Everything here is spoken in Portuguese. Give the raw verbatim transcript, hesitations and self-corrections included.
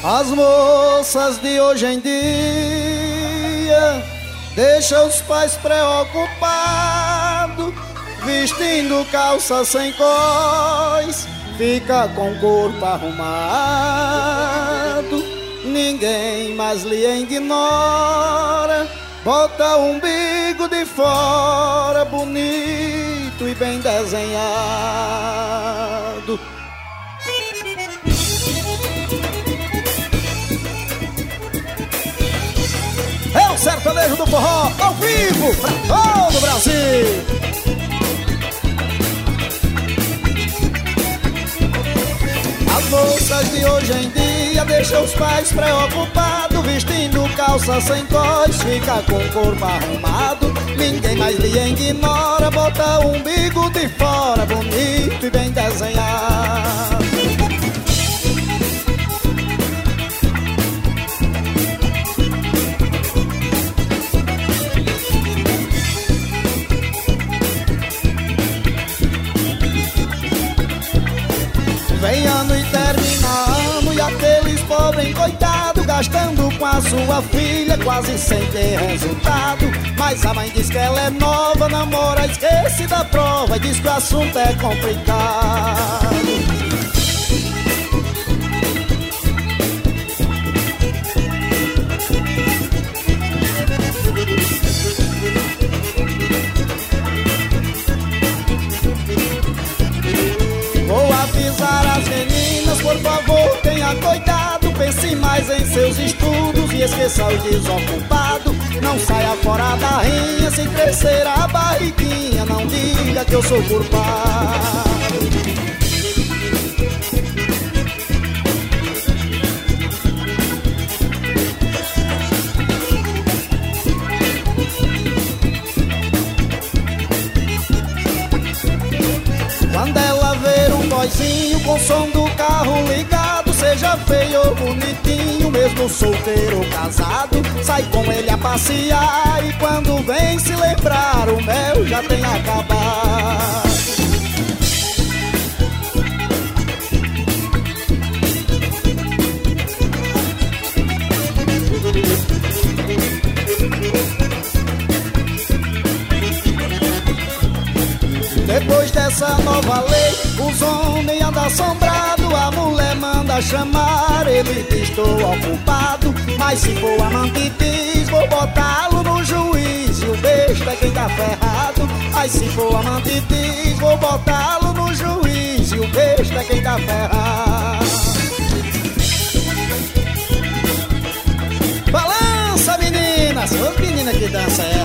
As moças de hoje em dia deixam os pais preocupados, vestindo calça sem cós, fica com o corpo arrumado. Ninguém mais lhe ignora, bota o umbigo de fora, bonito e bem desenhado. É o sertanejo do forró, ao vivo, pra todo o Brasil. As moças de hoje em dia deixam os pais preocupados, vestindo calça sem cós, fica com o corpo arrumado. Ninguém mais lhe ignora, bota o umbigo de fora, bonito e bem desenhado. Vem ano e termina ano e aqueles pobres coitados gastando com a sua filha quase sem ter resultado. Mas a mãe diz que ela é nova, namora, esquece da prova e diz que o assunto é complicado. Vou avisar as meninas, por favor, tenha cuidado, pense mais em seus estudos e esqueça os desocupados. Não saia fora da rinha sem crescer a barriguinha, não diga que eu sou culpado. Quando ela ver um boizinho com o som do carro ligado, seja feio ou bonitinho, mesmo solteiro ou casado, sai com ele a passear e quando vem se lembrar, o mel já tem acabado. Depois dessa nova lei, os homens andam assombrados, a mulher manda chamar, ele diz estou ocupado. Mas se for amante diz, vou botá-lo no juiz, e o besta é quem tá ferrado. Mas se for amante diz, vou botá-lo no juiz, e o besta é quem tá ferrado. Balança, meninas! Ô menina que dança é